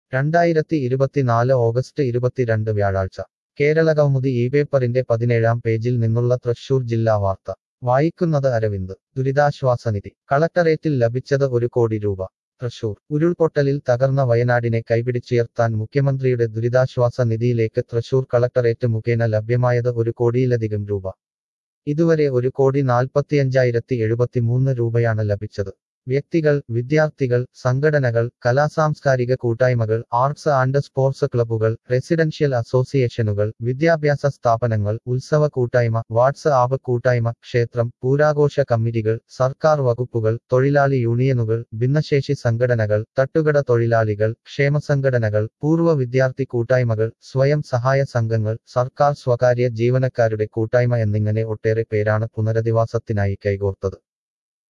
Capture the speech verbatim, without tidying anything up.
രണ്ടായിരത്തി ഇരുപത്തിനാല് ഓഗസ്റ്റ് ഇരുപത്തിരണ്ട് വ്യാഴാഴ്ച കേരളകൗമുദി ഈ പേപ്പറിന്റെ പതിനേഴാം പേജിൽ നിന്നുള്ള തൃശൂർ ജില്ലാ വാർത്ത വായിക്കുന്നത് അരവിന്ദ്. ദുരിതാശ്വാസനിധി കളക്ടറേറ്റിൽ ലഭിച്ചത് ഒരു കോടി രൂപ. തൃശൂർ ഉരുൾപൊട്ടലിൽ തകർന്ന വയനാടിനെ കൈപിടിച്ചുയർത്താൻ മുഖ്യമന്ത്രിയുടെ ദുരിതാശ്വാസ നിധിയിലേക്ക് തൃശൂർ കളക്ടറേറ്റ് മുഖേന ലഭ്യമായത് ഒരു കോടിയിലധികം രൂപ. ഇതുവരെ ഒരു കോടി നാൽപ്പത്തിയഞ്ചായിരത്തി എഴുപത്തിമൂന്ന് രൂപയാണ് ലഭിച്ചത്. വ്യക്തികൾ, വിദ്യാർത്ഥികൾ, സംഘടനകൾ, കലാസാംസ്കാരിക കൂട്ടായ്മകൾ, ആർട്സ് ആൻഡ് സ്പോർട്സ് ക്ലബ്ബുകൾ, റെസിഡൻഷ്യൽ അസോസിയേഷനുകൾ, വിദ്യാഭ്യാസ സ്ഥാപനങ്ങൾ, ഉത്സവ കൂട്ടായ്മ, വാട്സ് ആപ്പ് കൂട്ടായ്മ, ക്ഷേത്രം, പൂരാഘോഷ കമ്മിറ്റികൾ, സർക്കാർ വകുപ്പുകൾ, തൊഴിലാളി യൂണിയനുകൾ, ഭിന്നശേഷി സംഘടനകൾ, തട്ടുകട തൊഴിലാളികൾ, ക്ഷേമസംഘടനകൾ, പൂർവ്വ വിദ്യാർത്ഥി കൂട്ടായ്മകൾ, സ്വയം സഹായ സംഘങ്ങൾ, സർക്കാർ സ്വകാര്യ ജീവനക്കാരുടെ കൂട്ടായ്മ എന്നിങ്ങനെ ഒട്ടേറെ പേരാണ് പുനരധിവാസത്തിനായി കൈകോർത്തത്.